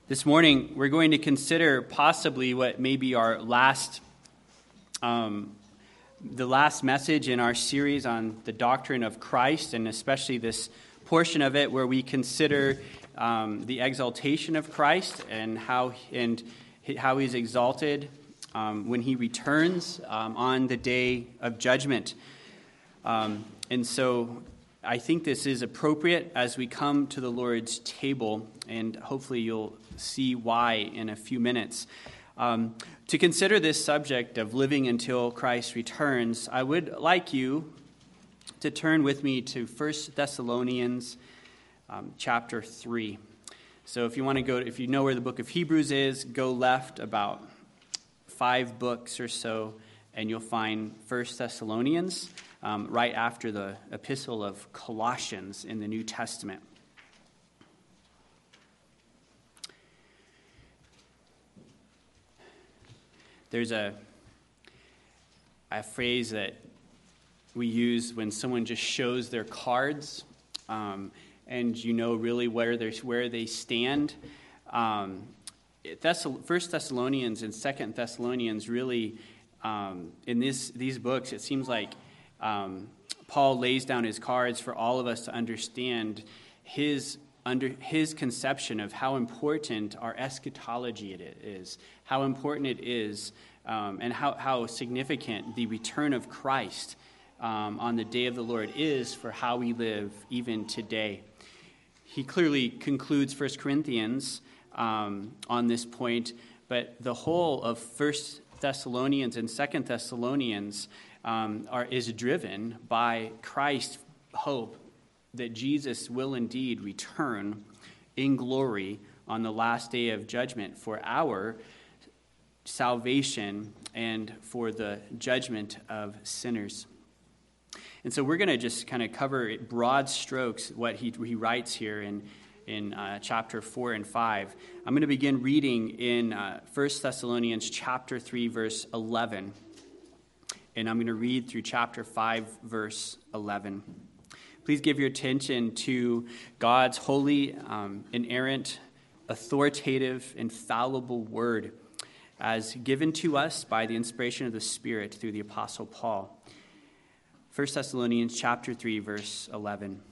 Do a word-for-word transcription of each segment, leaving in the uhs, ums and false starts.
This morning, we're going to consider possibly what may be our last, um, the last message in our series on the doctrine of Christ, and especially this portion of it where we consider um, the exaltation of Christ and how and how he's exalted um, when he returns um, on the day of judgment. Um, and so I think this is appropriate as we come to the Lord's table, and hopefully you'll see why in a few minutes. Um, to consider this subject of living until Christ returns, I would like you to turn with me to First Thessalonians um, chapter three. So if you want to go, if you know where the book of Hebrews is, go left about five books or so, and you'll find First Thessalonians um, right after the epistle of Colossians in the New Testament. There's a, a phrase that we use when someone just shows their cards, um, and you know really where they where they stand. Um, Thessal- First Thessalonians and Second Thessalonians really, um, in this these books, it seems like um, Paul lays down his cards for all of us to understand his under his conception of how important our eschatology it is, how important it is, um, and how, how significant the return of Christ um, on the day of the Lord is for how we live even today. He clearly concludes First Corinthians um, on this point, but the whole of First Thessalonians and Second Thessalonians um, are is driven by Christ's hope that Jesus will indeed return in glory on the last day of judgment for our salvation and for the judgment of sinners. And so we're going to just kind of cover broad strokes what he, he writes here in, in uh, chapter four and five. I'm going to begin reading in uh, First Thessalonians chapter three, verse eleven. And I'm going to read through chapter five, verse eleven. Please give your attention to God's holy, um, inerrant, authoritative, infallible word as given to us by the inspiration of the Spirit through the Apostle Paul. First Thessalonians chapter three, verse eleven.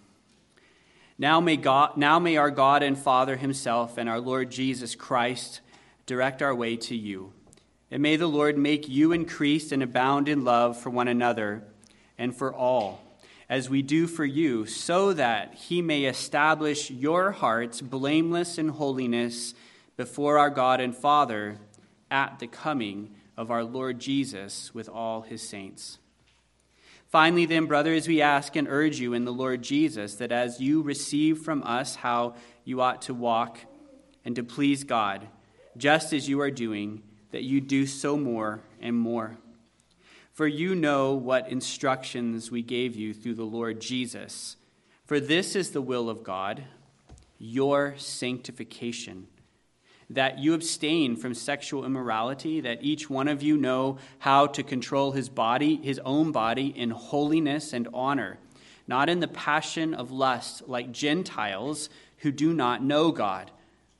Now may God, now may our God and Father himself and our Lord Jesus Christ direct our way to you. And may the Lord make you increase and abound in love for one another and for all, as we do for you, so that he may establish your hearts blameless in holiness before our God and Father at the coming of our Lord Jesus with all his saints. Finally, then, brothers, we ask and urge you in the Lord Jesus that as you receive from us how you ought to walk and to please God, just as you are doing, that you do so more and more. For you know what instructions we gave you through the Lord Jesus. For this is the will of God, your sanctification, that you abstain from sexual immorality, that each one of you know how to control his body, his own body, in holiness and honor, not in the passion of lust like Gentiles who do not know God,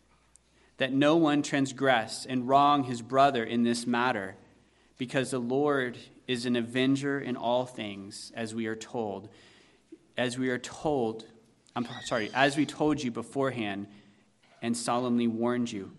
that no one transgress and wrong his brother in this matter, because the Lord is an avenger in all things, as we are told. As we are told, I'm sorry, as we told you beforehand and solemnly warned you.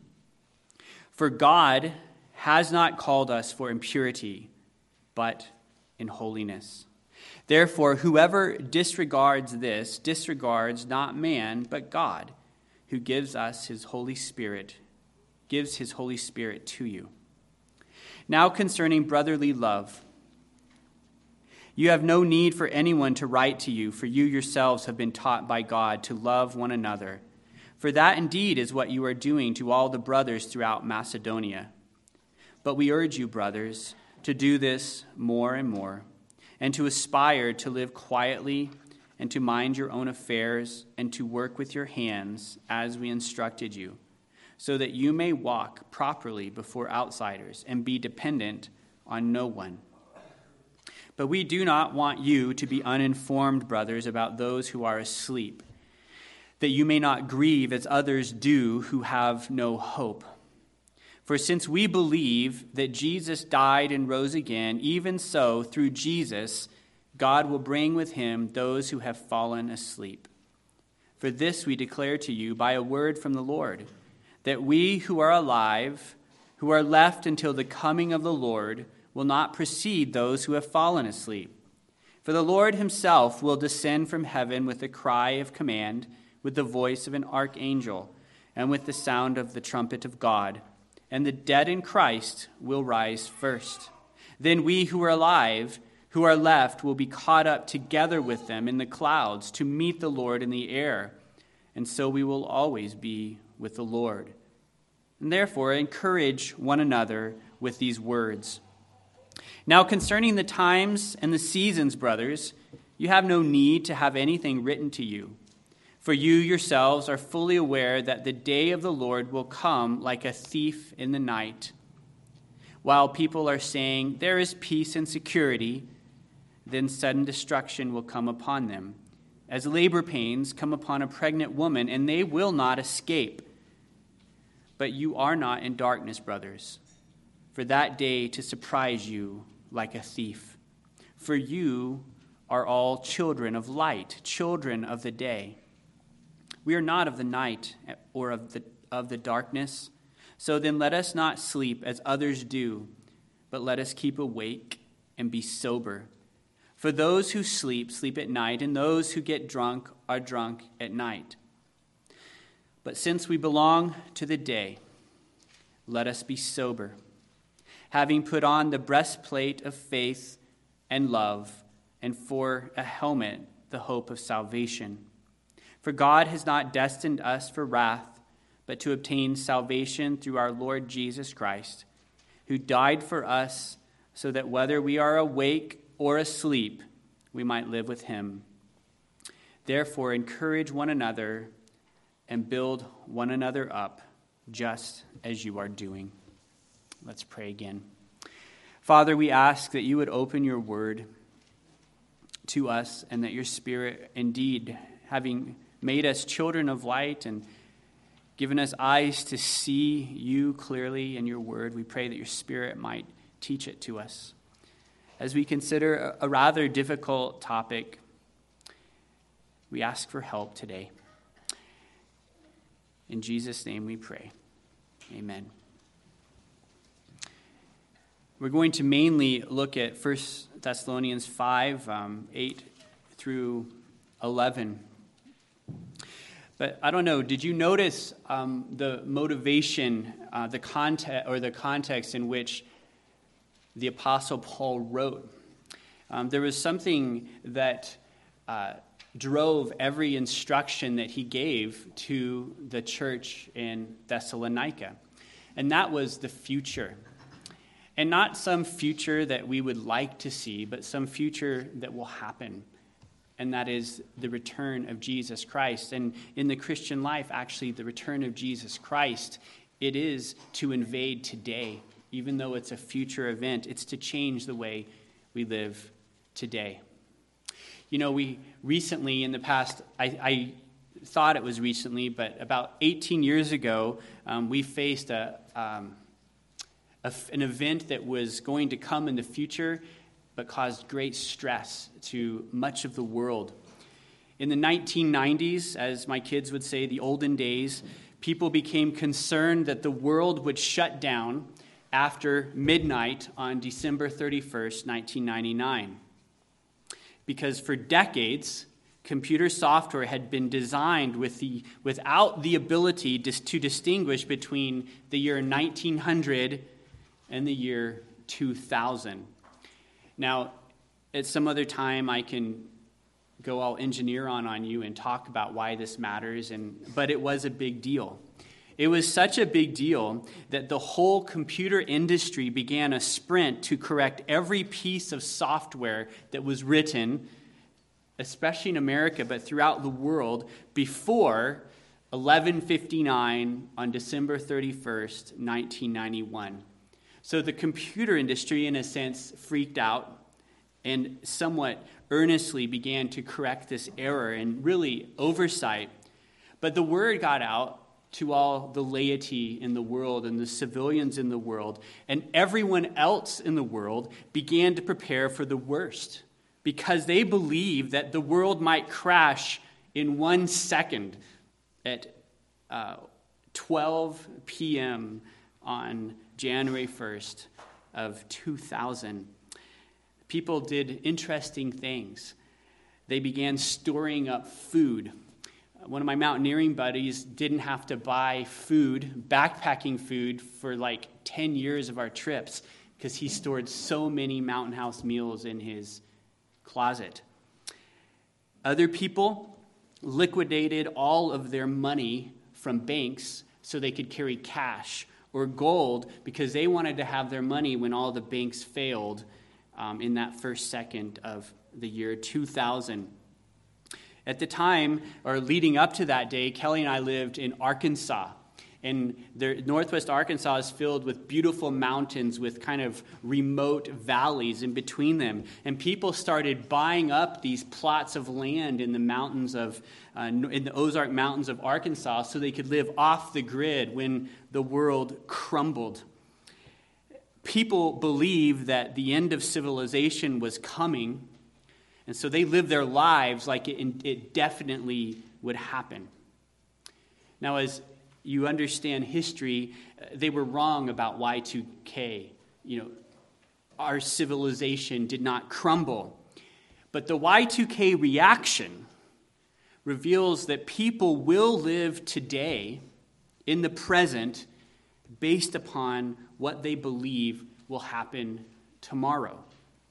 For God has not called us for impurity, but in holiness. Therefore, whoever disregards this disregards not man, but God, who gives us his Holy Spirit, gives his Holy Spirit to you. Now concerning brotherly love, you have no need for anyone to write to you, for you yourselves have been taught by God to love one another. For that indeed is what you are doing to all the brothers throughout Macedonia. But we urge you, brothers, to do this more and more, and to aspire to live quietly, and to mind your own affairs, and to work with your hands as we instructed you, so that you may walk properly before outsiders and be dependent on no one. But we do not want you to be uninformed, brothers, about those who are asleep, that you may not grieve as others do who have no hope. For since we believe that Jesus died and rose again, even so, through Jesus, God will bring with him those who have fallen asleep. For this we declare to you by a word from the Lord, that we who are alive, who are left until the coming of the Lord, will not precede those who have fallen asleep. For the Lord himself will descend from heaven with a cry of command, with the voice of an archangel, and with the sound of the trumpet of God. And the dead in Christ will rise first. Then we who are alive, who are left, will be caught up together with them in the clouds to meet the Lord in the air. And so we will always be with the Lord. And therefore, encourage one another with these words. Now, concerning the times and the seasons, brothers, you have no need to have anything written to you. For you yourselves are fully aware that the day of the Lord will come like a thief in the night. While people are saying, there is peace and security, then sudden destruction will come upon them, as labor pains come upon a pregnant woman, and they will not escape. But you are not in darkness, brothers, for that day to surprise you like a thief. For you are all children of light, children of the day. We are not of the night or of the of the darkness. So then let us not sleep as others do, but let us keep awake and be sober. For those who sleep, sleep at night, and those who get drunk are drunk at night. But since we belong to the day, let us be sober, having put on the breastplate of faith and love, and for a helmet, the hope of salvation. For God has not destined us for wrath, but to obtain salvation through our Lord Jesus Christ, who died for us so that whether we are awake or asleep, we might live with him. Therefore, encourage one another and build one another up, just as you are doing. Let's pray again. Father, we ask that you would open your word to us, and that your Spirit, indeed, having made us children of light and given us eyes to see you clearly in your word, we pray that your Spirit might teach it to us. As we consider a rather difficult topic, we ask for help today. In Jesus' name we pray. Amen. We're going to mainly look at First Thessalonians five, um, eight through eleven. But I don't know, did you notice um, the motivation, uh, the context, or the context in which the Apostle Paul wrote? Um, there was something that uh, drove every instruction that he gave to the church in Thessalonica, and that was the future. And not some future that we would like to see, but some future that will happen. And that is the return of Jesus Christ. And in the Christian life, actually, the return of Jesus Christ, it is to invade today. Even though it's a future event, it's to change the way we live today. You know, we recently, in the past, I, I thought it was recently, but about eighteen years ago, um, we faced a, um, a, an event that was going to come in the future, but caused great stress to much of the world. In the nineteen nineties, as my kids would say, the olden days, people became concerned that the world would shut down after midnight on December thirty-first, nineteen ninety-nine. Because for decades, computer software had been designed with the, without the ability to, to distinguish between the year nineteen hundred and the year two thousand. Now, at some other time, I can go all engineer on on you and talk about why this matters, and but it was a big deal. It was such a big deal that the whole computer industry began a sprint to correct every piece of software that was written, especially in America, but throughout the world, before eleven fifty-nine on December thirty-first, nineteen ninety-one. So the computer industry, in a sense, freaked out and somewhat earnestly began to correct this error and really oversight. But the word got out to all the laity in the world and the civilians in the world, and everyone else in the world began to prepare for the worst because they believed that the world might crash in one second at uh, twelve p.m. on January first of two thousand. People did interesting things. They began storing up food. One of my mountaineering buddies didn't have to buy food, backpacking food, for like ten years of our trips because he stored so many Mountain House meals in his closet. Other people liquidated all of their money from banks so they could carry cash or gold because they wanted to have their money when all the banks failed um, in that first second of the year two thousand. At the time, or leading up to that day, Kelly and I lived in Arkansas. And the northwest Arkansas is filled with beautiful mountains with kind of remote valleys in between them. And people started buying up these plots of land in the mountains of, uh, in the Ozark Mountains of Arkansas so they could live off the grid when the world crumbled. People believed that the end of civilization was coming, and so they lived their lives like it, it definitely would happen. Now, as you understand history, they were wrong about Y two K. You know, our civilization did not crumble. But the Y two K reaction reveals that people will live today in the present based upon what they believe will happen tomorrow.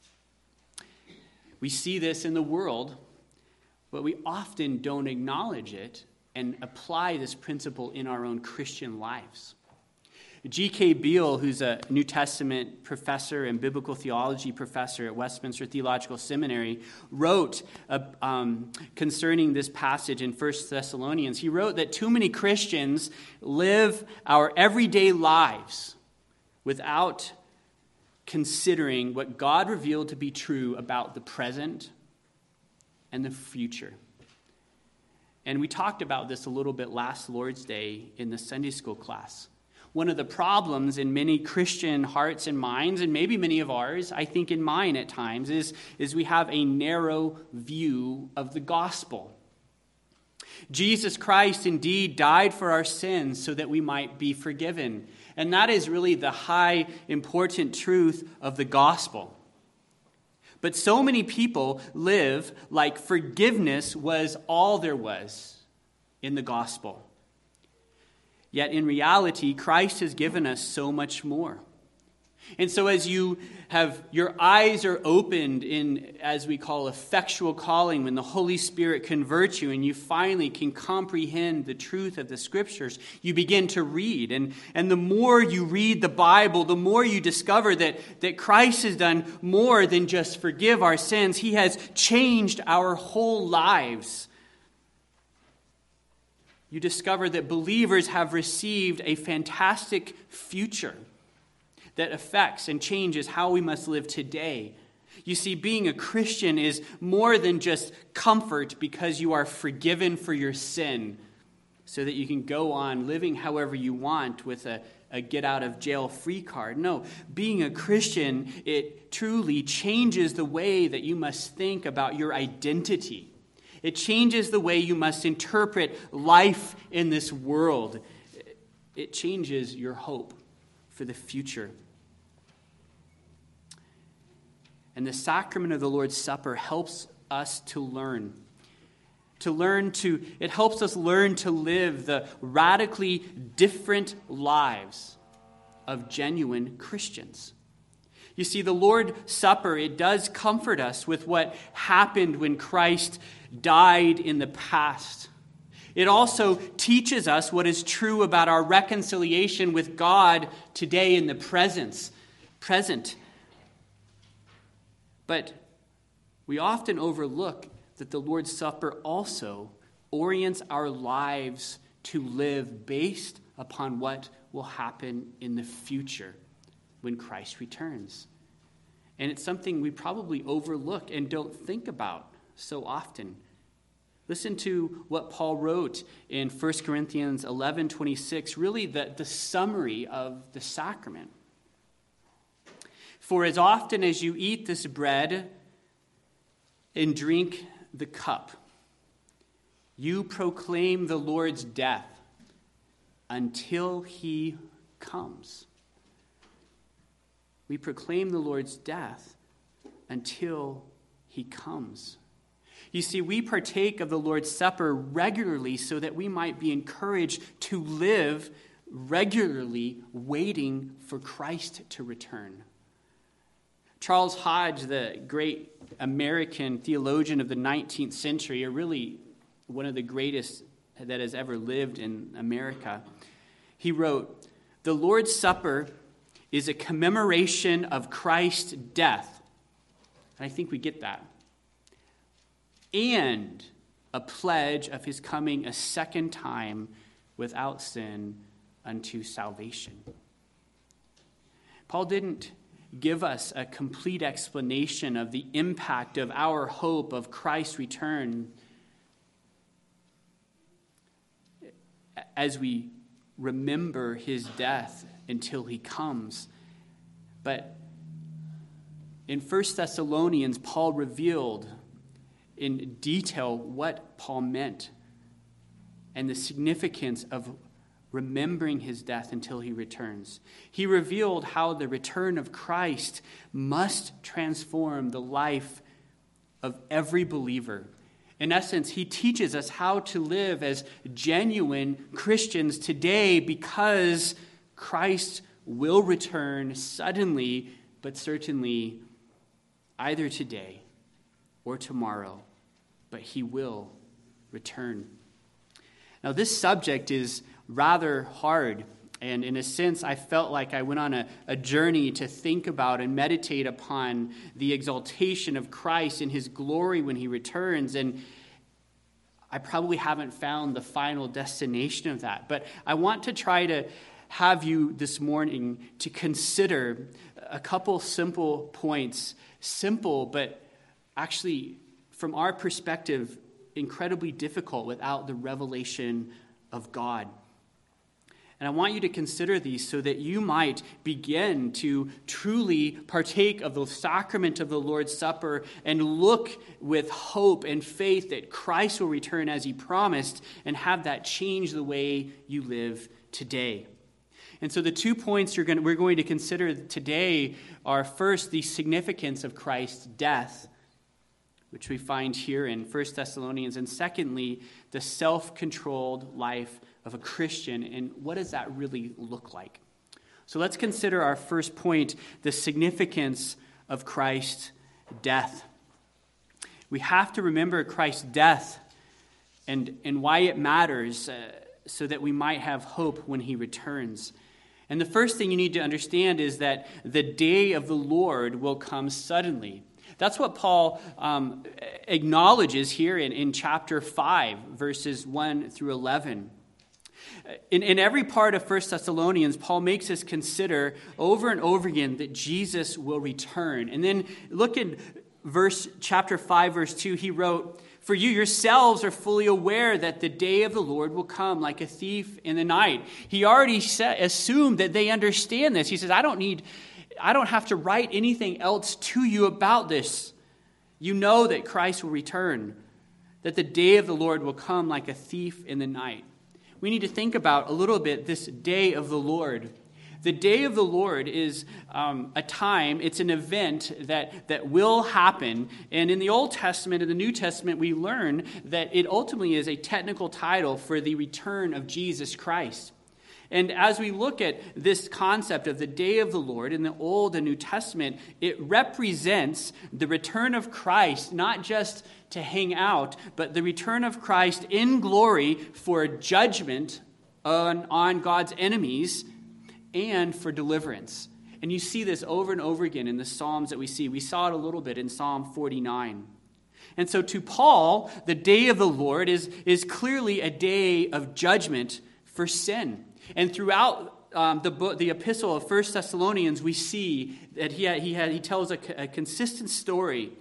We see this in the world, but we often don't acknowledge it and apply this principle in our own Christian lives. G K Beale, who's a New Testament professor and biblical theology professor at Westminster Theological Seminary, wrote uh, um, concerning this passage in First Thessalonians. He wrote that too many Christians live our everyday lives without considering what God revealed to be true about the present and the future. And we talked about this a little bit last Lord's Day in the Sunday school class. One of the problems in many Christian hearts and minds, and maybe many of ours, I think in mine at times, is, is we have a narrow view of the gospel. Jesus Christ indeed died for our sins so that we might be forgiven. And that is really the high, important truth of the gospel. But so many people live like forgiveness was all there was in the gospel. Yet in reality, Christ has given us so much more. And so as you have, your eyes are opened in, as we call, effectual calling, when the Holy Spirit converts you and you finally can comprehend the truth of the Scriptures, you begin to read. And, and the more you read the Bible, the more you discover that, that Christ has done more than just forgive our sins. He has changed our whole lives. You discover that believers have received a fantastic future that affects and changes how we must live today. You see, being a Christian is more than just comfort because you are forgiven for your sin so that you can go on living however you want with a, a get-out-of-jail-free card. No, being a Christian, it truly changes the way that you must think about your identity. It changes the way you must interpret life in this world. It changes your hope for the future. And the sacrament of the Lord's Supper helps us to learn. To learn to, it helps us learn to live the radically different lives of genuine Christians. You see, the Lord's Supper, it does comfort us with what happened when Christ died in the past. It also teaches us what is true about our reconciliation with God today in the presence, present. But we often overlook that the Lord's Supper also orients our lives to live based upon what will happen in the future when Christ returns. And it's something we probably overlook and don't think about so often. Listen to what Paul wrote in First Corinthians eleven twenty-six, really the, the summary of the sacrament. For as often as you eat this bread and drink the cup, you proclaim the Lord's death until he comes. We proclaim the Lord's death until he comes. You see, we partake of the Lord's Supper regularly so that we might be encouraged to live regularly waiting for Christ to return. Charles Hodge, the great American theologian of the nineteenth century, or really one of the greatest that has ever lived in America, he wrote, "The Lord's Supper is a commemoration of Christ's death." And I think we get that. And a pledge of his coming a second time without sin unto salvation. Paul didn't give us a complete explanation of the impact of our hope of Christ's return as we remember his death until he comes. But in First Thessalonians, Paul revealed in detail what Paul meant and the significance of remembering his death until he returns. He revealed how the return of Christ must transform the life of every believer. In essence, he teaches us how to live as genuine Christians today because Christ will return suddenly, but certainly either today or tomorrow. But he will return. Now, this subject is rather hard, and in a sense, I felt like I went on a, a journey to think about and meditate upon the exaltation of Christ in his glory when he returns, and I probably haven't found the final destination of that. But I want to try to have you this morning to consider a couple simple points, simple, but actually, from our perspective, incredibly difficult without the revelation of God. And I want you to consider these so that you might begin to truly partake of the sacrament of the Lord's Supper and look with hope and faith that Christ will return as he promised and have that change the way you live today. And so the two points you're going to, we're going to consider today are, first, the significance of Christ's death, which we find here in First Thessalonians, and secondly, the self-controlled life of a Christian, and what does that really look like? So let's consider our first point, the significance of Christ's death. We have to remember Christ's death and, and why it matters uh, so that we might have hope when he returns. And the first thing you need to understand is that the day of the Lord will come suddenly. That's what Paul um, acknowledges here in, in chapter five, verses one through eleven. In, in every part of First Thessalonians, Paul makes us consider over and over again that Jesus will return. And then look at verse chapter five, verse two. He wrote, "For you yourselves are fully aware that the day of the Lord will come like a thief in the night." He already said, assumed that they understand this. He says, I don't need... I don't have to write anything else to you about this. You know that Christ will return, that the day of the Lord will come like a thief in the night. We need to think about a little bit this day of the Lord. The day of the Lord is um, a time, it's an event that, that will happen. And in the Old Testament and the New Testament, we learn that it ultimately is a technical title for the return of Jesus Christ. And as we look at this concept of the day of the Lord in the Old and New Testament, it represents the return of Christ, not just to hang out, but the return of Christ in glory for judgment on, on God's enemies and for deliverance. And you see this over and over again in the Psalms that we see. We saw it a little bit in Psalm forty-nine. And so to Paul, the day of the Lord is, is clearly a day of judgment for sin. And throughout um, the book, the epistle of First Thessalonians, we see that he had, he had, he tells a, a consistent story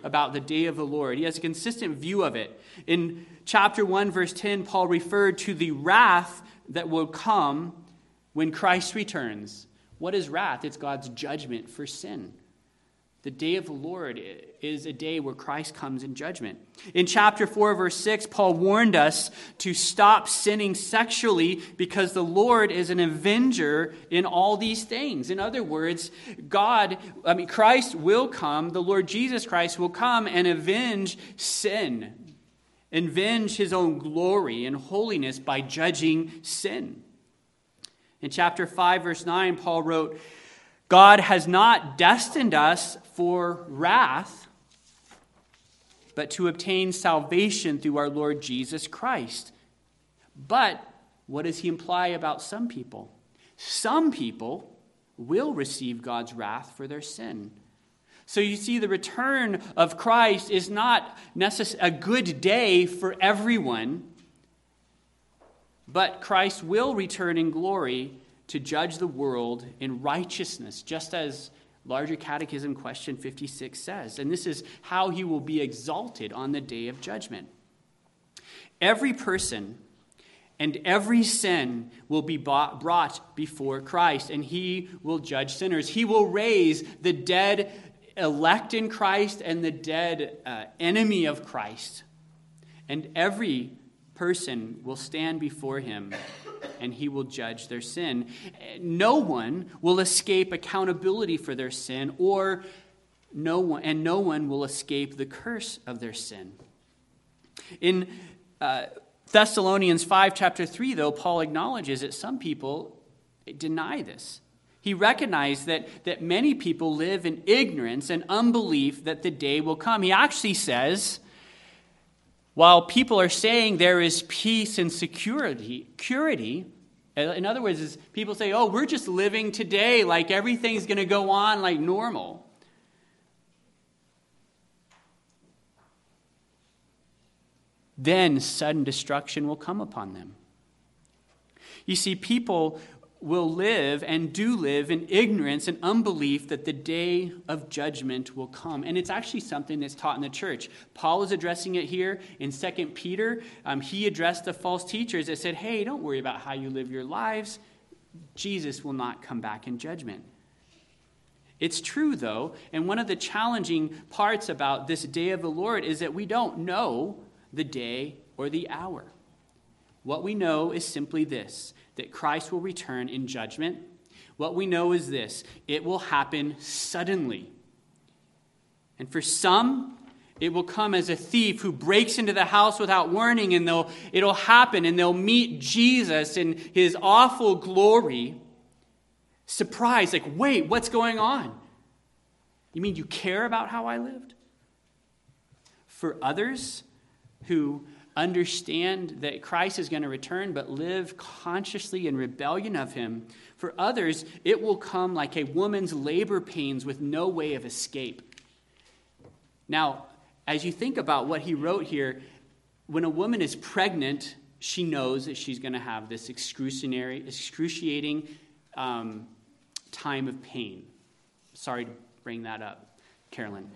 about the day of the Lord. He has a consistent view of it. In chapter one, verse ten, Paul referred to the wrath that will come when Christ returns. What is wrath? It's God's judgment for sin. The day of the Lord is a day where Christ comes in judgment. In chapter four, verse six, Paul warned us to stop sinning sexually because the Lord is an avenger in all these things. In other words, God, I mean, Christ will come, the Lord Jesus Christ will come and avenge sin, avenge his own glory and holiness by judging sin. In chapter five, verse nine, Paul wrote, God has not destined us for wrath, but to obtain salvation through our Lord Jesus Christ. But what does he imply about some people? Some people will receive God's wrath for their sin. So you see, the return of Christ is not necess- a good day for everyone, but Christ will return in glory to judge the world in righteousness, just as Larger Catechism question fifty-six says. And this is how he will be exalted on the day of judgment. Every person and every sin will be brought before Christ, and he will judge sinners. He will raise the dead elect in Christ and the dead uh, enemy of Christ. And every person will stand before him, and he will judge their sin. No one will escape accountability for their sin, or no one, and no one will escape the curse of their sin. In uh, Thessalonians five, chapter three, though, Paul acknowledges that some people deny this. He recognized that, that many people live in ignorance and unbelief that the day will come. He actually says, while people are saying there is peace and security, security, in other words, is people say, oh, we're just living today like everything's going to go on like normal. Then sudden destruction will come upon them. You see, people will live and do live in ignorance and unbelief that the day of judgment will come. And it's actually something that's taught in the church. Paul is addressing it here in Second Peter. Um, he addressed the false teachers that said, hey, don't worry about how you live your lives. Jesus will not come back in judgment. It's true, though, and one of the challenging parts about this day of the Lord is that we don't know the day or the hour. What we know is simply this, that Christ will return in judgment. What we know is this, it will happen suddenly. And for some, it will come as a thief who breaks into the house without warning, and they'll, it'll happen, and they'll meet Jesus in his awful glory. Surprised, like, wait, what's going on? You mean you care about how I lived? For others who understand that Christ is going to return, but live consciously in rebellion of him. For others, it will come like a woman's labor pains with no way of escape. Now, as you think about what he wrote here, when a woman is pregnant, she knows that she's going to have this excruciating, excruciating um, time of pain. Sorry to bring that up, Carolyn.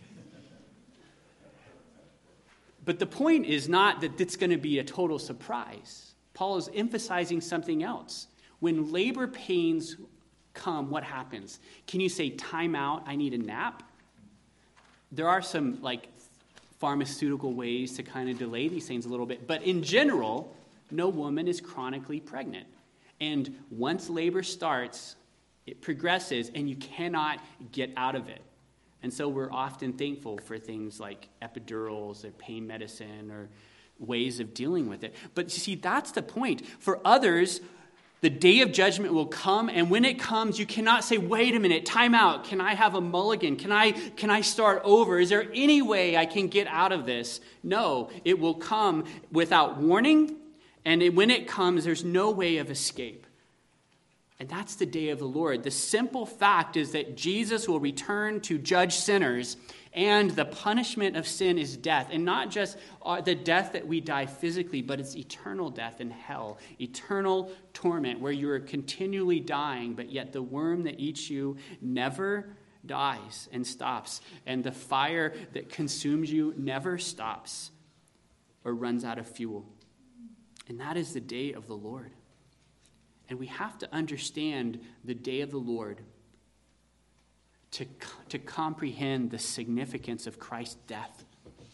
But the point is not that it's going to be a total surprise. Paul is emphasizing something else. When labor pains come, what happens? Can you say, time out, I need a nap? There are some like pharmaceutical ways to kind of delay these things a little bit. But in general, no woman is chronically pregnant. And once labor starts, it progresses and you cannot get out of it. And so we're often thankful for things like epidurals or pain medicine or ways of dealing with it. But you see, that's the point. For others, the day of judgment will come, and when it comes, you cannot say, wait a minute, time out. Can I have a mulligan? Can I, can I start over? Is there any way I can get out of this? No, it will come without warning, and it, when it comes, there's no way of escape. And that's the day of the Lord. The simple fact is that Jesus will return to judge sinners, and the punishment of sin is death. And not just the death that we die physically, but it's eternal death in hell, eternal torment where you are continually dying, but yet the worm that eats you never dies and stops, and the fire that consumes you never stops or runs out of fuel. And that is the day of the Lord. And we have to understand the day of the Lord to, to comprehend the significance of Christ's death,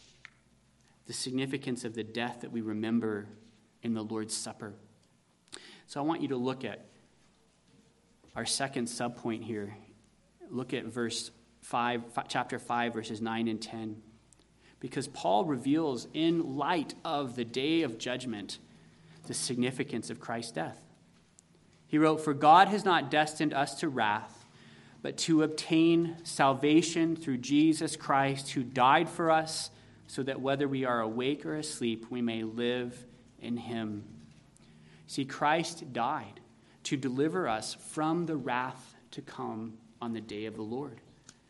the significance of the death that we remember in the Lord's Supper. So I want you to look at our second subpoint here. Look at verse five, chapter five, verses nine and ten. Because Paul reveals in light of the day of judgment the significance of Christ's death. He wrote, "For God has not destined us to wrath, but to obtain salvation through Jesus Christ, who died for us, so that whether we are awake or asleep, we may live in him." See, Christ died to deliver us from the wrath to come on the day of the Lord.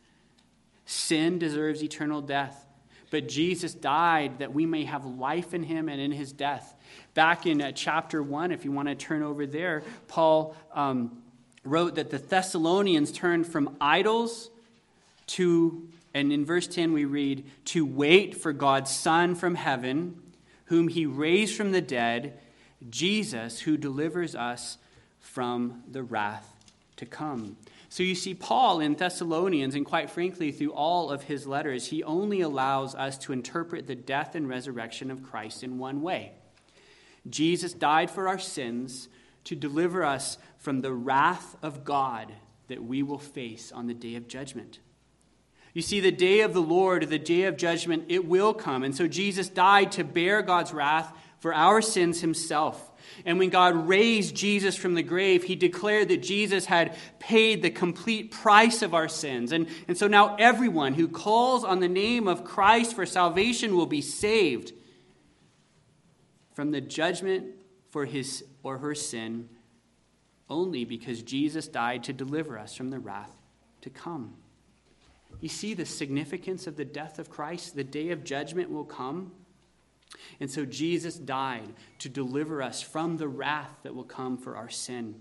Sin deserves eternal death, but Jesus died that we may have life in him and in his death. Back in uh, chapter one, if you want to turn over there, Paul um, wrote that the Thessalonians turned from idols to, and in verse ten we read, to wait for God's Son from heaven, whom he raised from the dead, Jesus, who delivers us from the wrath to come. So you see, Paul in Thessalonians, and quite frankly through all of his letters, he only allows us to interpret the death and resurrection of Christ in one way. Jesus died for our sins to deliver us from the wrath of God that we will face on the day of judgment. You see, the day of the Lord, the day of judgment, it will come. And so Jesus died to bear God's wrath for our sins himself. And when God raised Jesus from the grave, he declared that Jesus had paid the complete price of our sins. And, and so now everyone who calls on the name of Christ for salvation will be saved from the judgment for his or her sin, only because Jesus died to deliver us from the wrath to come. You see the significance of the death of Christ? The day of judgment will come. And so Jesus died to deliver us from the wrath that will come for our sin.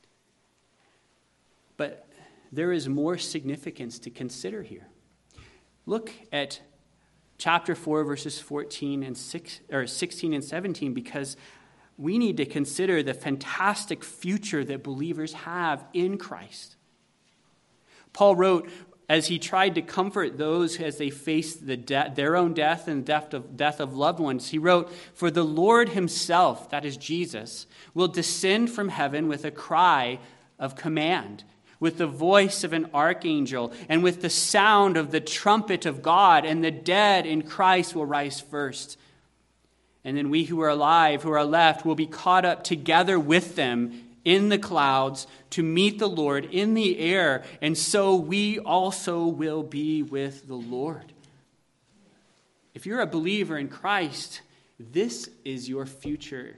But there is more significance to consider here. Look at chapter four, verses fourteen and six, or sixteen and seventeen, because we need to consider the fantastic future that believers have in Christ. Paul wrote, as he tried to comfort those as they faced the de- their own death and death of, death of loved ones, he wrote, "For the Lord himself," that is Jesus, "will descend from heaven with a cry of command, with the voice of an archangel, and with the sound of the trumpet of God, and the dead in Christ will rise first. And then we who are alive, who are left, will be caught up together with them in the clouds to meet the Lord in the air, and so we also will be with the Lord." If you're a believer in Christ, this is your future.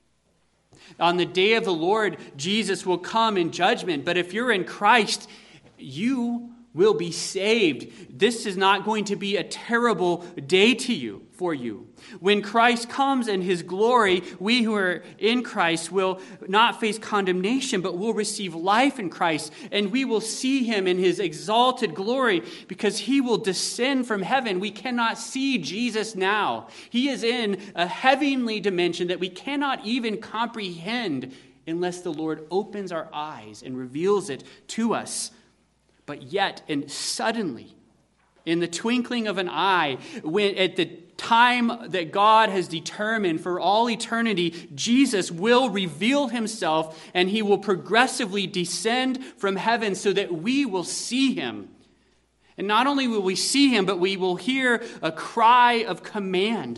On the day of the Lord, Jesus will come in judgment, but if you're in Christ, you will be saved. This is not going to be a terrible day to you, for you. When Christ comes in his glory, we who are in Christ will not face condemnation, but will receive life in Christ, and we will see him in his exalted glory because he will descend from heaven. We cannot see Jesus now. He is in a heavenly dimension that we cannot even comprehend unless the Lord opens our eyes and reveals it to us. But yet, and suddenly, in the twinkling of an eye, when at the time that God has determined for all eternity, Jesus will reveal himself, and he will progressively descend from heaven so that we will see him. And not only will we see him, but we will hear a cry of command.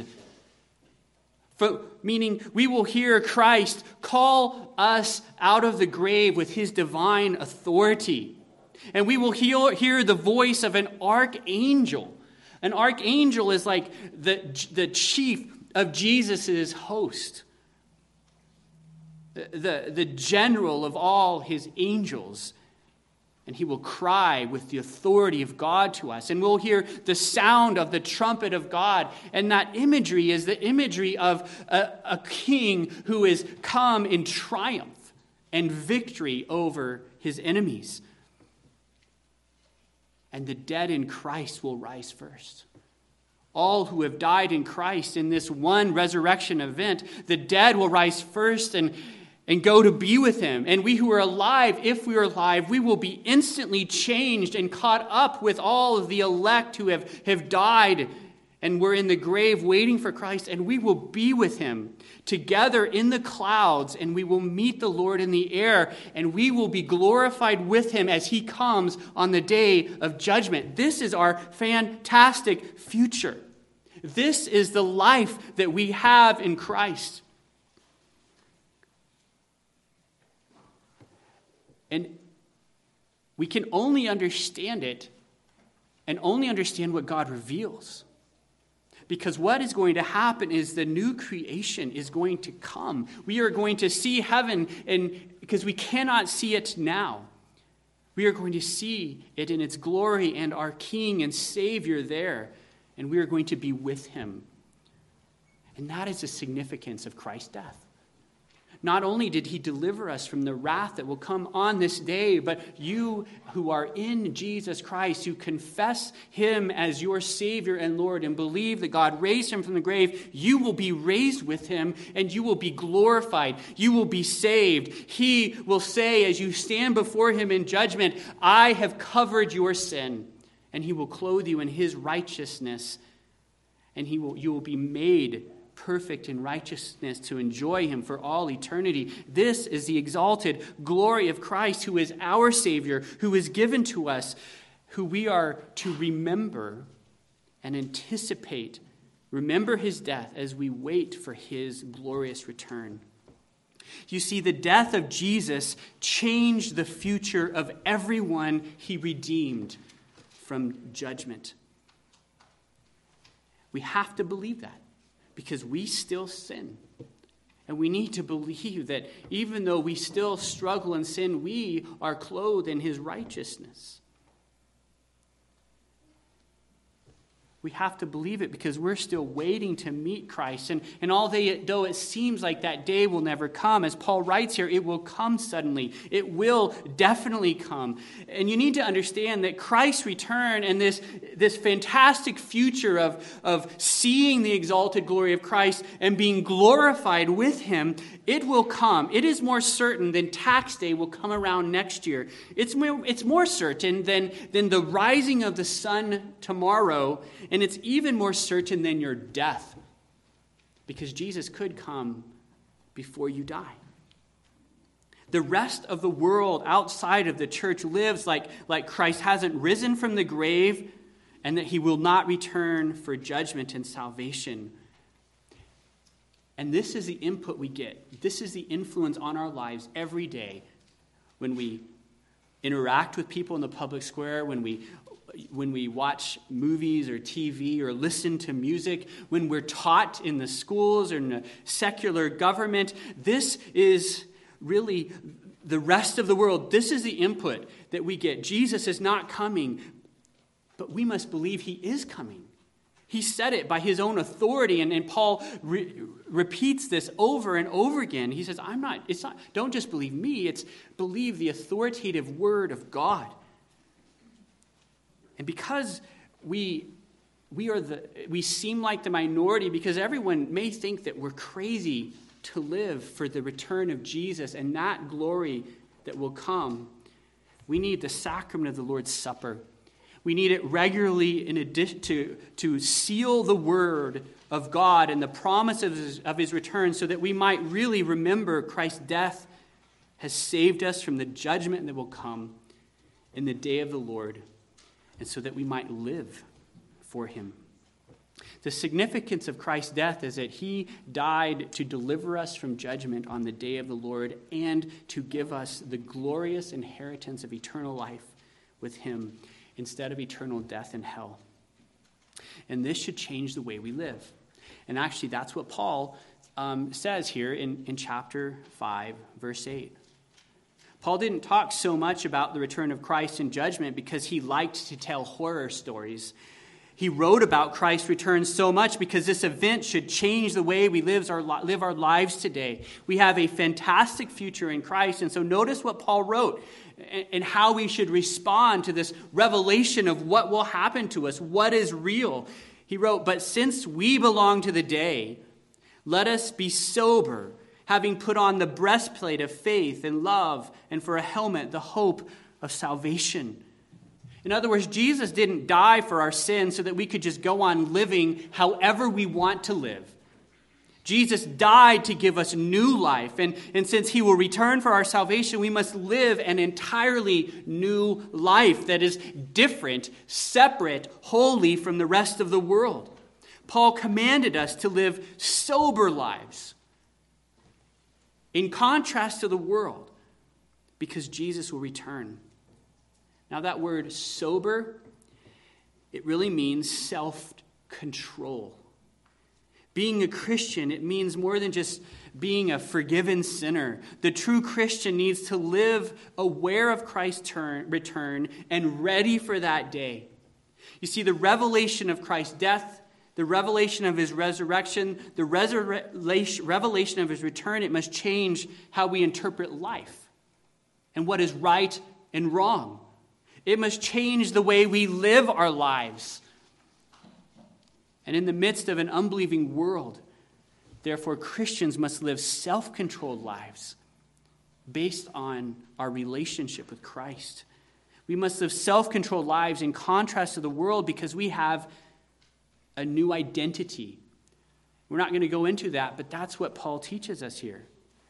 For, meaning we will hear Christ call us out of the grave with his divine authority. And we will hear, hear the voice of an archangel. An archangel is like the, the chief of Jesus' host, the, the general of all his angels. And he will cry with the authority of God to us. And we'll hear the sound of the trumpet of God. And that imagery is the imagery of a, a king who is come in triumph and victory over his enemies. and the dead in Christ will rise first. All who have died in Christ in this one resurrection event, the dead will rise first and, and go to be with him. And we who are alive, if we are alive, we will be instantly changed and caught up with all of the elect who have, have died and were in the grave waiting for Christ. And we will be with him together in the clouds, and we will meet the Lord in the air, and we will be glorified with him as he comes on the day of judgment. This is our fantastic future. This is the life that we have in Christ. And we can only understand it and only understand what God reveals. Because what is going to happen is the new creation is going to come. We are going to see heaven, and because we cannot see it now. We are going to see it in its glory and our King and Savior there. And we are going to be with him. And that is the significance of Christ's death. Not only did he deliver us from the wrath that will come on this day, but you who are in Jesus Christ, who confess him as your Savior and Lord and believe that God raised him from the grave, you will be raised with him and you will be glorified. You will be saved. He will say as you stand before him in judgment, I have covered your sin. And he will clothe you in his righteousness. And he will, you will be made perfect in righteousness to enjoy him for all eternity. This is the exalted glory of Christ, who is our Savior, who is given to us, who we are to remember and anticipate. Remember his death as we wait for his glorious return. You see, the death of Jesus changed the future of everyone he redeemed from judgment. We have to believe that because we still sin. And we need to believe that even though we still struggle in sin, we are clothed in his righteousness. We have to believe it because we're still waiting to meet Christ. And, and although it seems like that day will never come, as Paul writes here, it will come suddenly. It will definitely come. And you need to understand that Christ's return and this, this fantastic future of, of seeing the exalted glory of Christ and being glorified with him, it will come. It is more certain than tax day will come around next year. It's more, it's more certain than, than the rising of the sun tomorrow. And it's even more certain than your death, because Jesus could come before you die. The rest of the world outside of the church lives like, like Christ hasn't risen from the grave and that he will not return for judgment and salvation. And this is the input we get. This is the influence on our lives every day when we interact with people in the public square, when we when we watch movies or T V or listen to music, when we're taught in the schools or in the secular government. This is really the rest of the world. This is the input that we get. Jesus is not coming, but we must believe he is coming. He said it by his own authority, and, and Paul re- repeats this over and over again. He says, I'm not, it's not, don't just believe me, it's believe the authoritative word of God. And because we we are the we seem like the minority, because everyone may think that we're crazy to live for the return of Jesus and that glory that will come, we need the sacrament of the Lord's Supper. We need it regularly in addition to, to seal the word of God and the promise of his, of his return, so that we might really remember Christ's death has saved us from the judgment that will come in the day of the Lord, and so that we might live for him. The significance of Christ's death is that he died to deliver us from judgment on the day of the Lord and to give us the glorious inheritance of eternal life with him instead of eternal death in hell. And this should change the way we live. And actually, that's what Paul um, says here in, in chapter five, verse eight. Paul didn't talk so much about the return of Christ and judgment because he liked to tell horror stories. He wrote about Christ's return so much because this event should change the way we live our, live our lives today. We have a fantastic future in Christ. And so notice what Paul wrote and how we should respond to this revelation of what will happen to us, what is real. He wrote, "But since we belong to the day, let us be sober, having put on the breastplate of faith and love, and for a helmet, the hope of salvation." In other words, Jesus didn't die for our sins so that we could just go on living however we want to live. Jesus died to give us new life. And, and since he will return for our salvation, we must live an entirely new life that is different, separate, holy from the rest of the world. Paul commanded us to live sober lives in contrast to the world because Jesus will return. Now that word sober, it really means self-control. Being a Christian, it means more than just being a forgiven sinner. The true Christian needs to live aware of Christ's turn, return and ready for that day. You see, the revelation of Christ's death, the revelation of his resurrection, the resurre- revelation of his return, it must change how we interpret life and what is right and wrong. It must change the way we live our lives. And in the midst of an unbelieving world, therefore, Christians must live self-controlled lives based on our relationship with Christ. We must live self-controlled lives in contrast to the world because we have a new identity. We're not going to go into that, but that's what Paul teaches us here.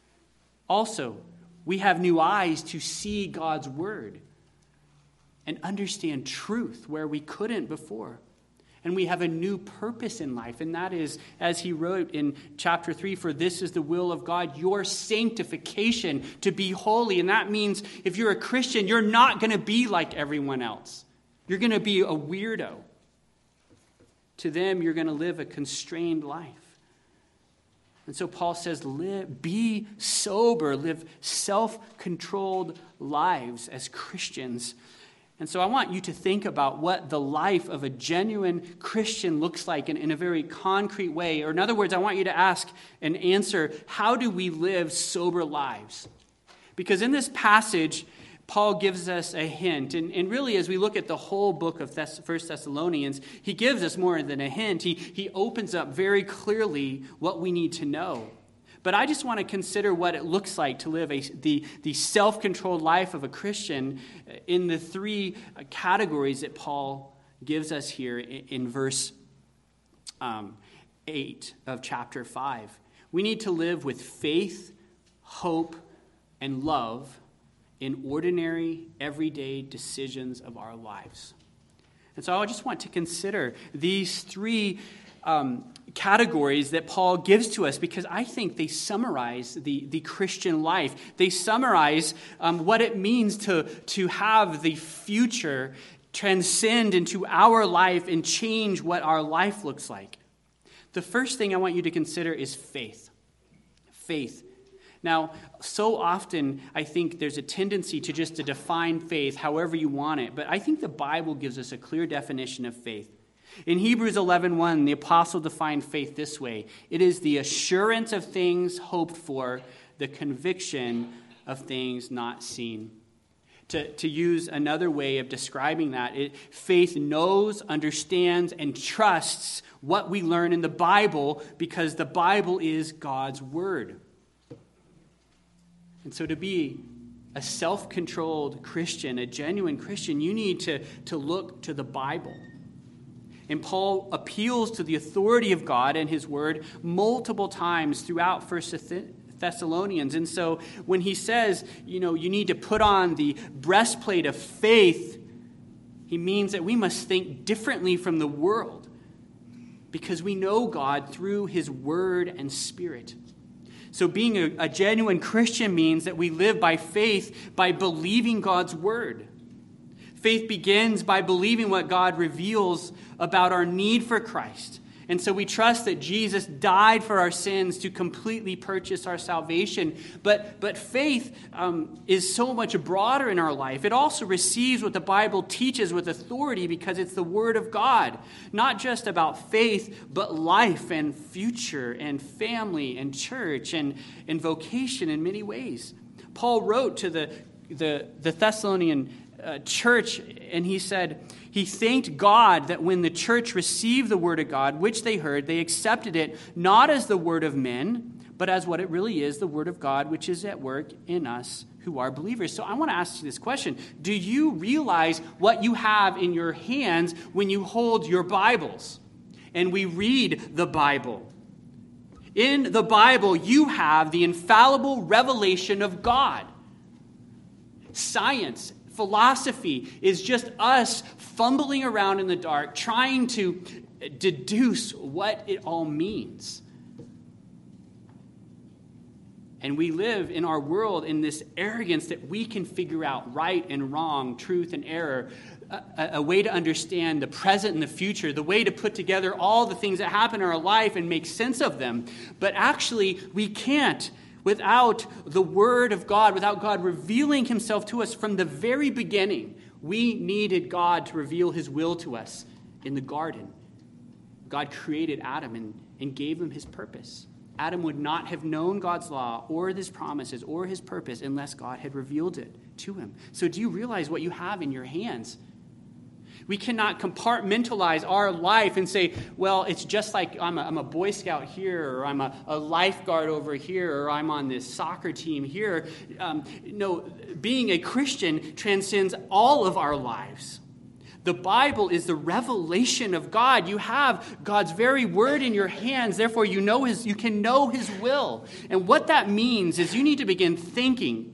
Also, we have new eyes to see God's word and understand truth where we couldn't before. And we have a new purpose in life, and that is, as he wrote in chapter three, "For this is the will of God, your sanctification, to be holy." And that means if you're a Christian, you're not going to be like everyone else. You're going to be a weirdo. To them, you're going to live a constrained life. And so Paul says, live, be sober, live self-controlled lives as Christians. And so I want you to think about what the life of a genuine Christian looks like in, in a very concrete way. Or in other words, I want you to ask and answer, how do we live sober lives? Because in this passage, Paul gives us a hint. And, and really, as we look at the whole book of Thess- First Thessalonians, he gives us more than a hint. He, he opens up very clearly what we need to know. But I just want to consider what it looks like to live a, the, the self-controlled life of a Christian in the three categories that Paul gives us here in, in verse um, eight of chapter five. We need to live with faith, hope, and love in ordinary, everyday decisions of our lives. And so I just want to consider these three um, categories that Paul gives to us because I think they summarize the, the Christian life. They summarize um, what it means to, to have the future transcend into our life and change what our life looks like. The first thing I want you to consider is faith. Faith. Now, so often I think there's a tendency to just to define faith however you want it, but I think the Bible gives us a clear definition of faith. In Hebrews eleven one, the apostle defined faith this way: it is the assurance of things hoped for, the conviction of things not seen. To, to use another way of describing that, it, faith knows, understands, and trusts what we learn in the Bible because the Bible is God's word. And so to be a self-controlled Christian, a genuine Christian, you need to, to look to the Bible. And Paul appeals to the authority of God and his word multiple times throughout First Thessalonians. And so when he says, you know, you need to put on the breastplate of faith, he means that we must think differently from the world because we know God through his word and spirit. So being a, a genuine Christian means that we live by faith, by believing God's word. Faith begins by believing what God reveals about our need for Christ And so we trust that Jesus died for our sins to completely purchase our salvation. But, but faith um, is so much broader in our life. It also receives what the Bible teaches with authority because it's the Word of God. Not just about faith, but life and future and family and church and, and vocation in many ways. Paul wrote to the, the, the Thessalonian uh, church, and he said, he thanked God that when the church received the word of God, which they heard, they accepted it not as the word of men, but as what it really is, the word of God, which is at work in us who are believers. So I want to ask you this question. Do you realize what you have in your hands when you hold your Bibles and we read the Bible? In the Bible, you have the infallible revelation of God. Science, philosophy is just us fumbling around in the dark, trying to deduce what it all means. And we live in our world in this arrogance that we can figure out right and wrong, truth and error, a, a way to understand the present and the future, the way to put together all the things that happen in our life and make sense of them. But actually, we can't. Without the Word of God, without God revealing himself to us from the very beginning, we needed God to reveal his will to us in the garden. God created Adam and, and gave him his purpose. Adam would not have known God's law or his promises or his purpose unless God had revealed it to him. So do you realize what you have in your hands? We cannot compartmentalize our life and say, well, it's just like I'm a, I'm a Boy Scout here, or I'm a, a lifeguard over here, or I'm on this soccer team here. Um, no, being a Christian transcends all of our lives. The Bible is the revelation of God. You have God's very word in your hands. Therefore, you know his, you can know his will. And what that means is you need to begin thinking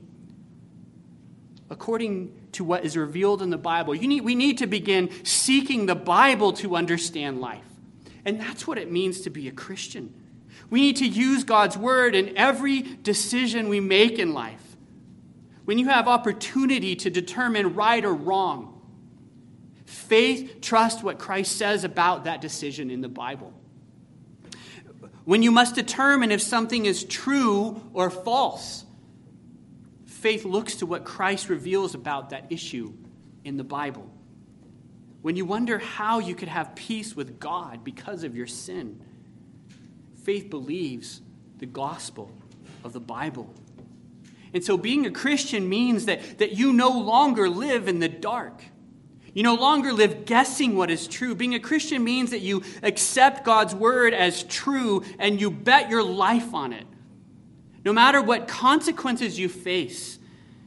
according to what is revealed in the Bible. You need, we need to begin seeking the Bible to understand life. And that's what it means to be a Christian. We need to use God's word in every decision we make in life. When you have opportunity to determine right or wrong, faith trusts what Christ says about that decision in the Bible. When you must determine if something is true or false, faith looks to what Christ reveals about that issue in the Bible. When you wonder how you could have peace with God because of your sin, faith believes the gospel of the Bible. And so being a Christian means that, that you no longer live in the dark. You no longer live guessing what is true. Being a Christian means that you accept God's word as true and you bet your life on it. No matter what consequences you face,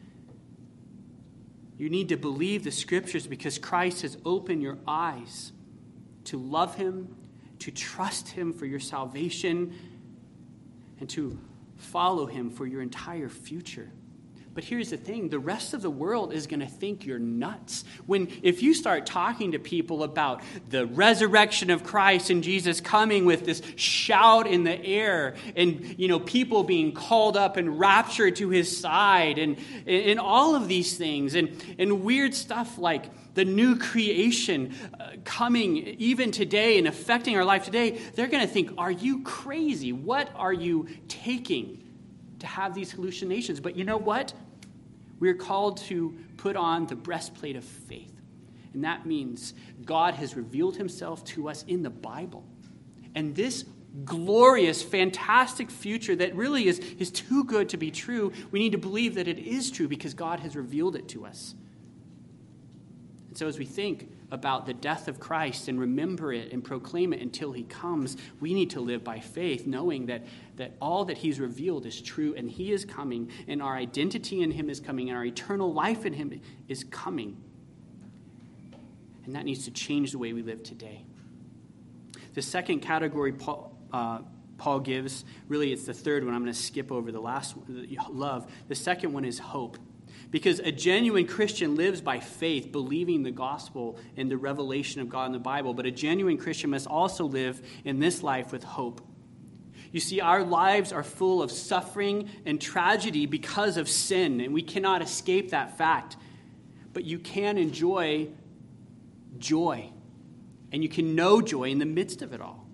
you need to believe the scriptures because Christ has opened your eyes to love him, to trust him for your salvation, and to follow him for your entire future. But here's the thing, the rest of the world is going to think you're nuts. When if you start talking to people about the resurrection of Christ and Jesus coming with this shout in the air and, you know, people being called up and raptured to his side and, and all of these things and, and weird stuff like the new creation uh, coming even today and affecting our life today, they're going to think, are you crazy? What are you taking to have these hallucinations? But you know what? We're called to put on the breastplate of faith. And that means God has revealed himself to us in the Bible. And this glorious, fantastic future that really is, is too good to be true, we need to believe that it is true because God has revealed it to us. And so as we think about the death of Christ and remember it and proclaim it until he comes, we need to live by faith, knowing that, that all that he's revealed is true and he is coming and our identity in him is coming and our eternal life in him is coming. And that needs to change the way we live today. The second category Paul, uh, Paul gives, really it's the third one. I'm going to skip over the last one, love. The second one is hope. Because a genuine Christian lives by faith, believing the gospel and the revelation of God in the Bible. But a genuine Christian must also live in this life with hope. You see, our lives are full of suffering and tragedy because of sin, and we cannot escape that fact. But you can enjoy joy, and you can know joy in the midst of it all.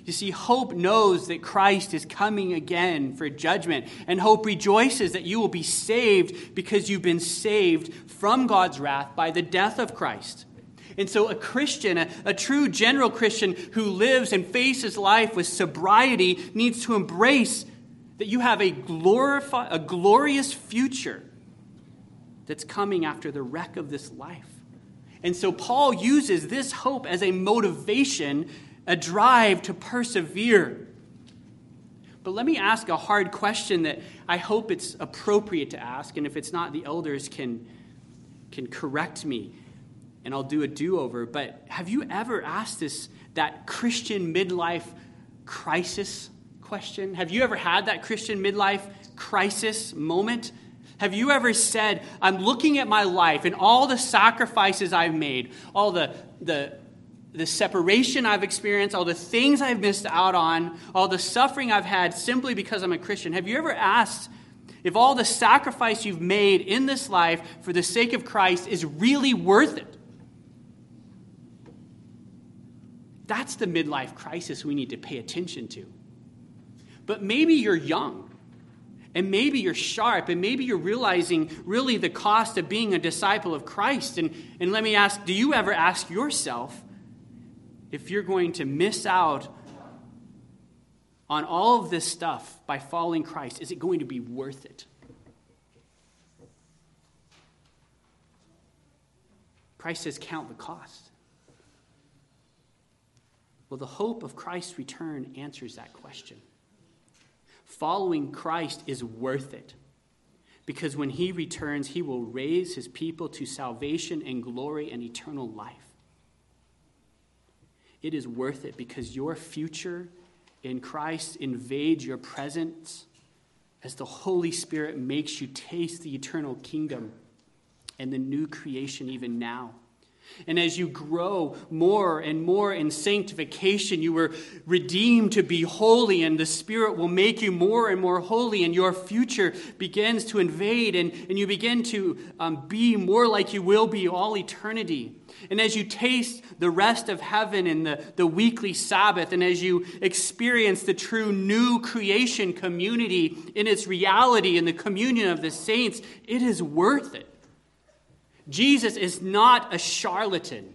You see, hope knows that Christ is coming again for judgment, and hope rejoices that you will be saved because you've been saved from God's wrath by the death of Christ. And so a Christian, a, a true general Christian who lives and faces life with sobriety needs to embrace that you have a, glorify, a glorious future that's coming after the wreck of this life. And so Paul uses this hope as a motivation, a drive to persevere. But let me ask a hard question that I hope it's appropriate to ask, and if it's not, the elders can, can correct me, and I'll do a do-over. But have you ever asked this, that Christian midlife crisis question? Have you ever had that Christian midlife crisis moment? Have you ever said, I'm looking at my life and all the sacrifices I've made, all the, the, the separation I've experienced, all the things I've missed out on, all the suffering I've had simply because I'm a Christian? Have you ever asked if all the sacrifice you've made in this life for the sake of Christ is really worth it? That's the midlife crisis we need to pay attention to. But maybe you're young, and maybe you're sharp, and maybe you're realizing really the cost of being a disciple of Christ. And, and let me ask, do you ever ask yourself if you're going to miss out on all of this stuff by following Christ, is it going to be worth it? Christ says, count the cost. Well, the hope of Christ's return answers that question. Following Christ is worth it, because when he returns, he will raise his people to salvation and glory and eternal life. It is worth it because your future in Christ invades your presence as the Holy Spirit makes you taste the eternal kingdom and the new creation even now. And as you grow more and more in sanctification, you were redeemed to be holy, and the Spirit will make you more and more holy, and your future begins to invade, and, and you begin to um, be more like you will be all eternity. And as you taste the rest of heaven and the, the weekly Sabbath, and as you experience the true new creation community in its reality in the communion of the saints, it is worth it. Jesus is not a charlatan.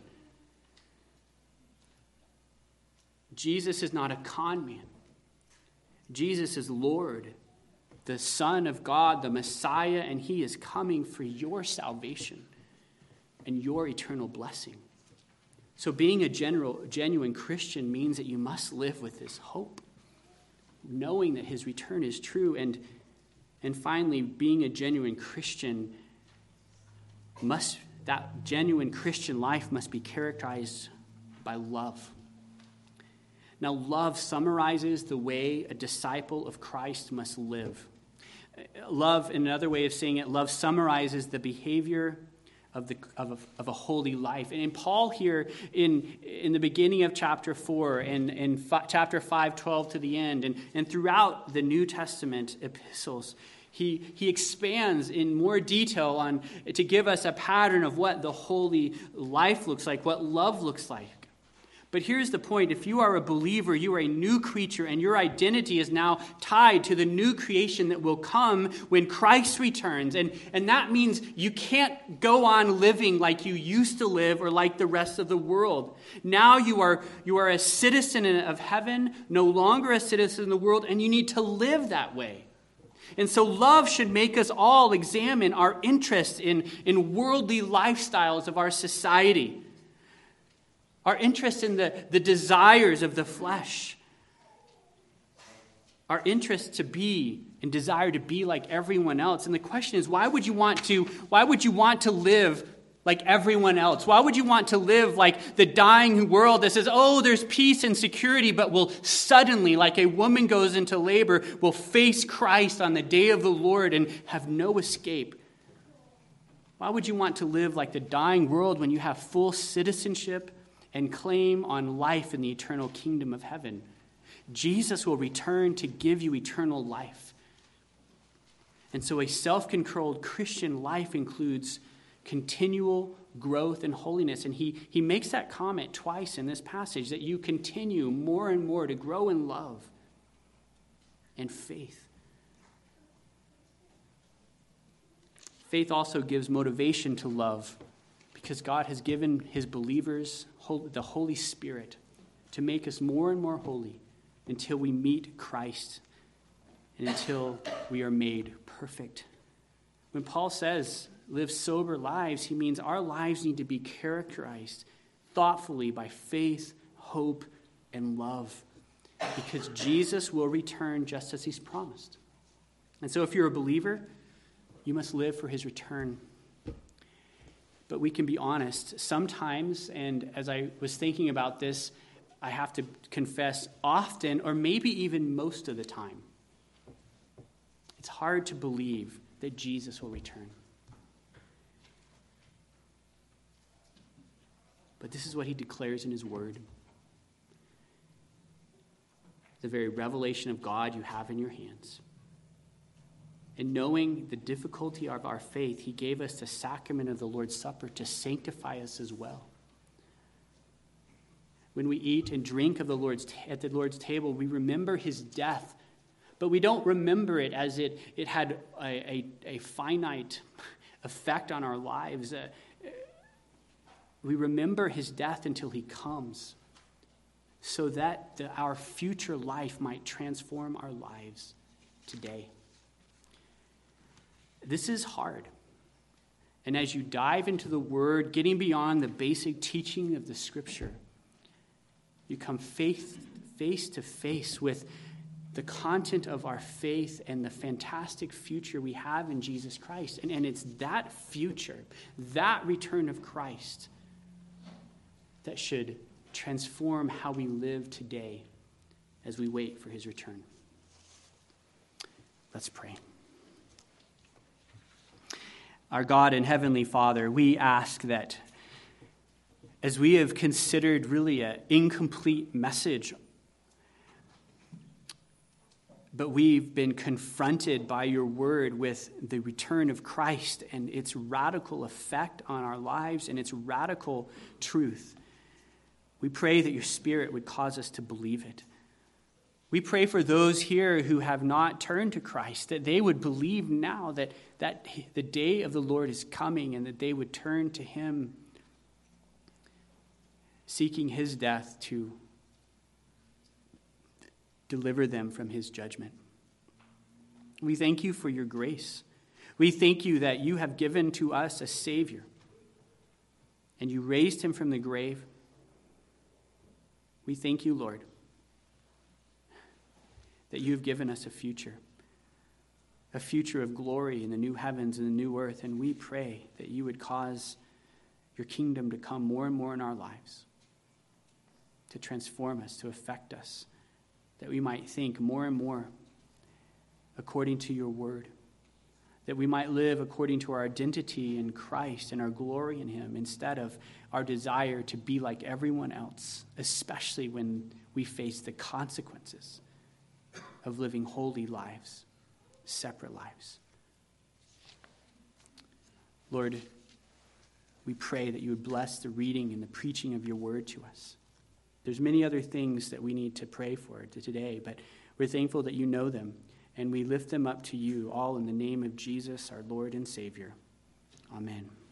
Jesus is not a con man. Jesus is Lord, the Son of God, the Messiah, and he is coming for your salvation and your eternal blessing. So being a general, genuine Christian means that you must live with this hope, knowing that his return is true. And, and finally, being a genuine Christian Must that genuine Christian life must be characterized by love. Now, love summarizes the way a disciple of Christ must live. Love, in another way of saying it, love summarizes the behavior of the of a, of a holy life. And in Paul here, in in the beginning of chapter four, and in f- chapter five, twelve to the end, and, and throughout the New Testament epistles, He, he expands in more detail on to give us a pattern of what the holy life looks like, what love looks like. But here's the point. If you are a believer, you are a new creature, and your identity is now tied to the new creation that will come when Christ returns. And, and that means you can't go on living like you used to live or like the rest of the world. Now you are, you are a citizen of heaven, no longer a citizen of the world, and you need to live that way. And so love should make us all examine our interest in, in worldly lifestyles of our society, our interest in the, the desires of the flesh, our interest to be and desire to be like everyone else. And the question is, why would you want to, why would you want to live like everyone else? Why would you want to live like the dying world that says, oh, there's peace and security, but will suddenly, like a woman goes into labor, will face Christ on the day of the Lord and have no escape? Why would you want to live like the dying world when you have full citizenship and claim on life in the eternal kingdom of heaven? Jesus will return to give you eternal life. And so a self-controlled Christian life includes continual growth in holiness. And he, he makes that comment twice in this passage, that you continue more and more to grow in love and faith. Faith also gives motivation to love, because God has given his believers the Holy Spirit to make us more and more holy until we meet Christ and until we are made perfect. When Paul says, live sober lives, he means our lives need to be characterized thoughtfully by faith, hope, and love, because Jesus will return just as he's promised. And so if you're a believer, you must live for his return. But we can be honest, sometimes, and as I was thinking about this, I have to confess often, or maybe even most of the time, it's hard to believe that Jesus will return. But this is what he declares in his word. The very revelation of God you have in your hands. And knowing the difficulty of our faith, he gave us the sacrament of the Lord's Supper to sanctify us as well. When we eat and drink of the Lord's t- at the Lord's table, we remember his death, but we don't remember it as it, it had a, a, a finite effect on our lives. Uh, we remember his death until he comes, so that the, our future life might transform our lives today. This is hard. And as you dive into the word, getting beyond the basic teaching of the scripture, you come face, face to face with the content of our faith and the fantastic future we have in Jesus Christ. And, and it's that future, that return of Christ, that should transform how we live today as we wait for his return. Let's pray. Our God and Heavenly Father, we ask that as we have considered really an incomplete message, but we've been confronted by your word with the return of Christ and its radical effect on our lives and its radical truth, we pray that your Spirit would cause us to believe it. We pray for those here who have not turned to Christ, that they would believe now that, that the day of the Lord is coming and that they would turn to him, seeking his death to deliver them from his judgment. We thank you for your grace. We thank you that you have given to us a Savior, and you raised him from the grave. We thank you, Lord, that you have given us a future, a future of glory in the new heavens and the new earth, and we pray that you would cause your kingdom to come more and more in our lives, to transform us, to affect us, that we might think more and more according to your word, that we might live according to our identity in Christ and our glory in him, instead of our desire to be like everyone else, especially when we face the consequences of living holy lives, separate lives. Lord, we pray that you would bless the reading and the preaching of your word to us. There's many other things that we need to pray for today, but we're thankful that you know them, and we lift them up to you, all in the name of Jesus, our Lord and Savior. Amen.